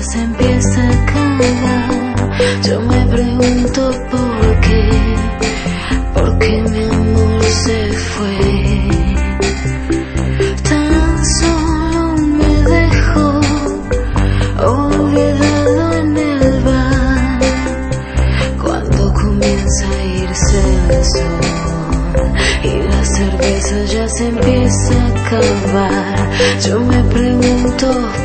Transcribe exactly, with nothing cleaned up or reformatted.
se empieza a acabar. Yo me pregunto por qué, por qué mi amor se fue. Tan solo me dejó olvidado en el bar. Cuando comienza a irse el sol y la cerveza ya se empieza a acabar, yo me